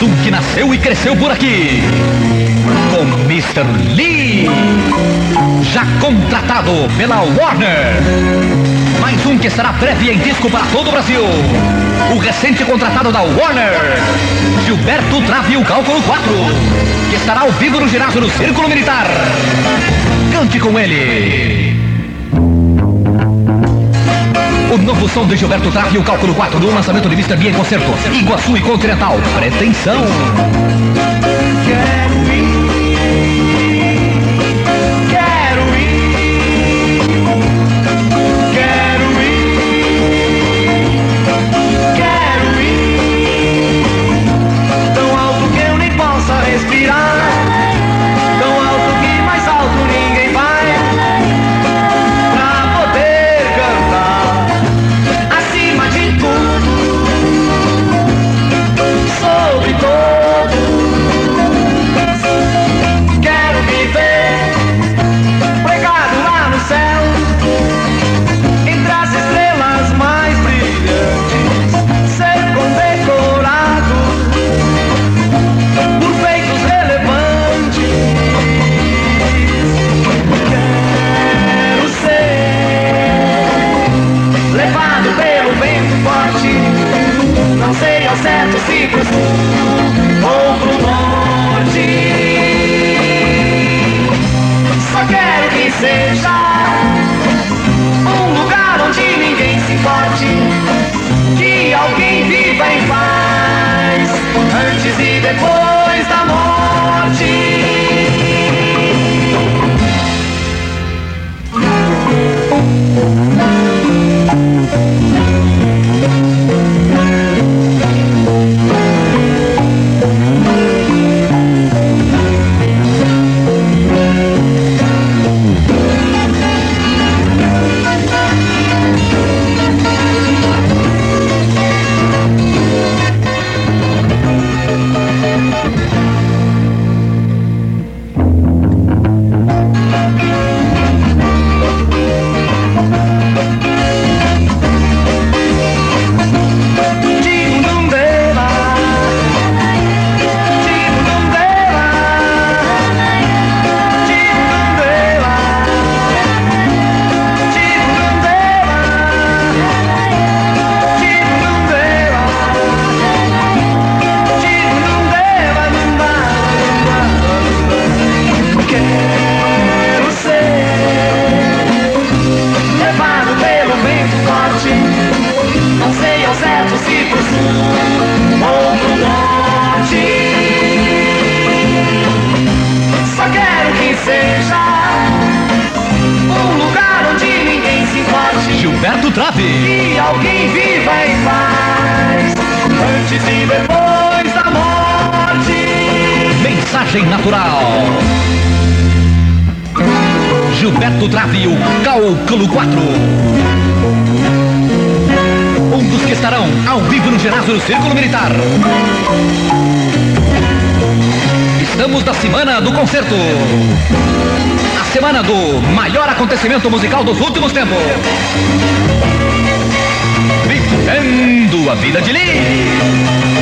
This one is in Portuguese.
Mais um que nasceu e cresceu por aqui, com Mr. Lee, já contratado pela Warner. Mais um que estará breve em disco para todo o Brasil, o recente contratado da Warner, Gilberto Trave o Cálculo 4, que estará ao vivo no ginásio do Círculo Militar. Cante com ele. O novo som de Gilberto Trave e o Cálculo 4 do lançamento de Mr. B em concerto, Iguaçu e Continental. Pretensão. Gilberto Trave. Que alguém viva em paz, antes e depois da morte. Mensagem natural. Gilberto Trave, o Cálculo 4. Um dos que estarão ao vivo no ginásio do Círculo Militar. Estamos na semana do concerto. A semana do maior acontecimento musical dos últimos tempos. Vivendo a vida de Lee.